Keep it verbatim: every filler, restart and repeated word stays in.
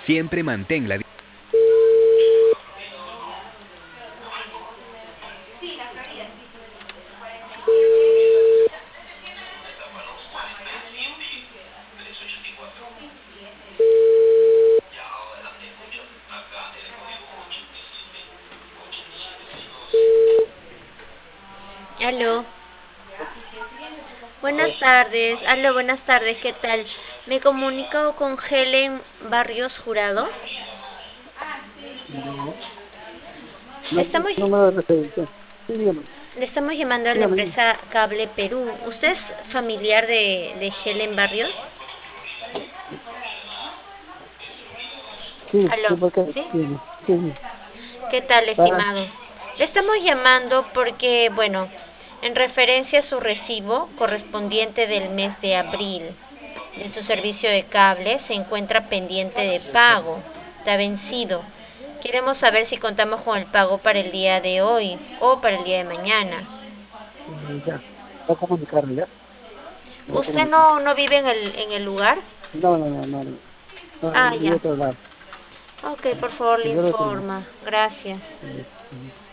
Siempre mantén la... Aló. Buenas tardes. Aló, buenas tardes. ¿Qué tal? Me comunico con Helen Barrios Jurado. No, Le no, estamos, no me da referencia. Sí, dígame, le estamos llamando a la dígame. empresa Cable Perú. ¿Usted es familiar de, de Helen Barrios? Sí, sí, Aló. porque ¿Sí? sí, sí, ¿Qué tal, para, estimado? Le estamos llamando porque, bueno, en referencia a su recibo correspondiente del mes de abril de su servicio de cable, se encuentra pendiente de pago, está vencido. Queremos saber si contamos con el pago para el día de hoy o para el día de mañana. eh, ya, voy a comunicarle, ya, voy a ¿Usted comunicar. no, no vive en el, en el lugar? No, no, no, no, no, no, Ah, de ya. otro lado, Ok, por favor, le de otro lado. informa. Gracias. Sí, sí.